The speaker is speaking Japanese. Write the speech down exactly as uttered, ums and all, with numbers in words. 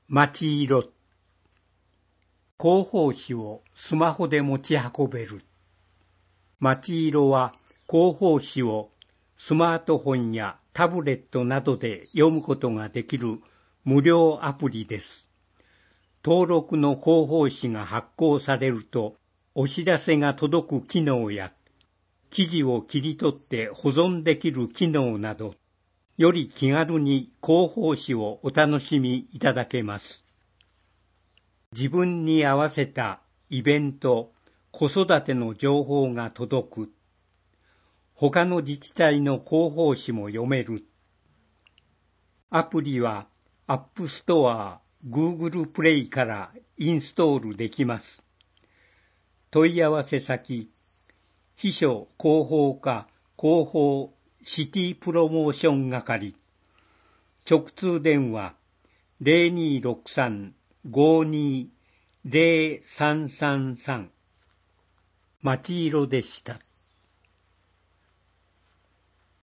町色。広報誌をスマホで持ち運べる。町色は広報誌をスマートフォンやタブレットなどで読むことができる無料アプリです。登録の広報誌が発行されると、お知らせが届く機能や、記事を切り取って保存できる機能など、より気軽に広報誌をお楽しみいただけます。自分に合わせたイベント、子育ての情報が届く。他の自治体の広報誌も読める。アプリは App Store、Google Play からインストールできます。問い合わせ先、秘書広報課広報シティプロモーション係。直通電話 ゼロにーろくさん ごーにー ゼロさんさんさん。町色でした。